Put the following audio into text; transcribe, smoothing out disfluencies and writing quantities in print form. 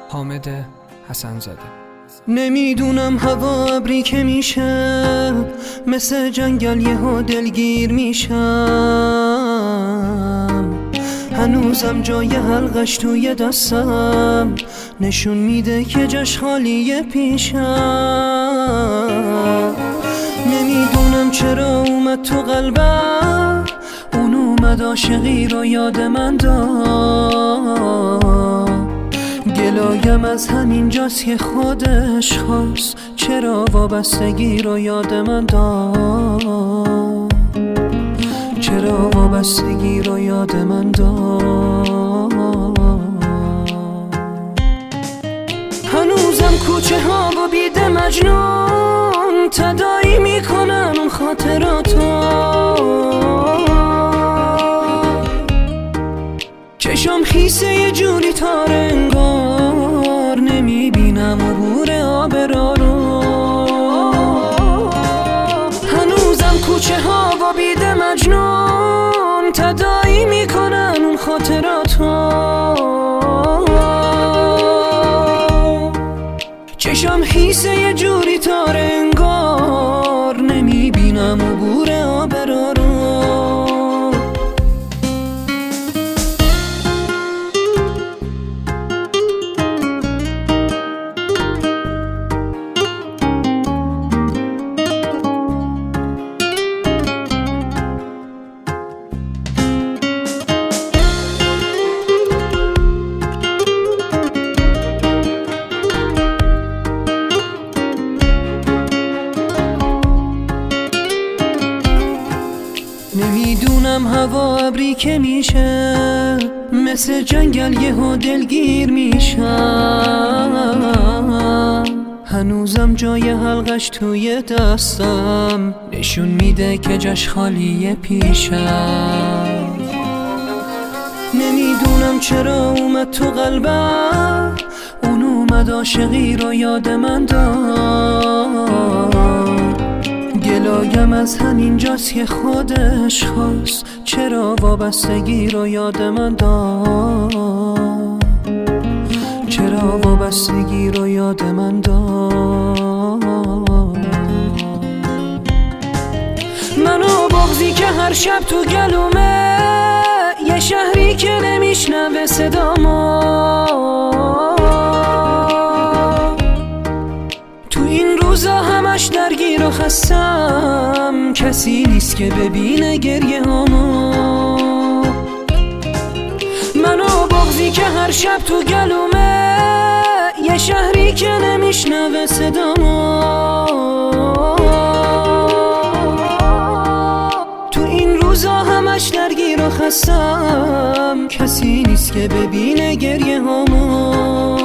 حامد حسن‌زاده. نمیدونم هوا ابری که میشه، مثل جنگل یهو دلگیر میشم. هنوزم جای حلقش توی دستم، نشون میده که جاش خالیه پیشم. نمیدونم چرا اومد تو قلبم، اون اومد عاشقی رو یاد من داد. گلایم از همین جاست که خودش خواست، چرا وابستگی رو یاد من داد، چرا وابستگی رو یاد من داد. هنوزم کوچه ها و بید مجنون تداعی میکنن اون خاطراتو. چشم خیسه یه جوری تار انگار، نمیبینم عبور آبرا رو. هنوزم کوچه ها و بید مجنون تداعی میکنن اون خاطراتو. چشم خیسه یه جوری تار انگار، نمیبینم عبور آبرا رو. نمیدونم هوا ابری که میشه، مثل جنگل یهو دلگیر میشم. هنوزم جای حلقش توی دستم، نشون میده که جاش خالیه پیشم. نمیدونم چرا اومد تو قلبم، اون اومد عاشقی رو یاد من داد. گلایم از همین جاست که خودش خواست، چرا وابستگی رو یاد من داد، چرا وابستگی رو یاد من داد. منو بغضی که هر شب تو گلومه، یه شهری که نمیشنوه صدامو. تو این روزا همش درگیر و خستم، کسی نیست که ببینه گریه هامو. منو بغضی که هر شب تو گلومه، یه شهری که نمیشنوه صدامو. تو این روزا همش درگیر و خستم، کسی نیست که ببینه گریه هامو.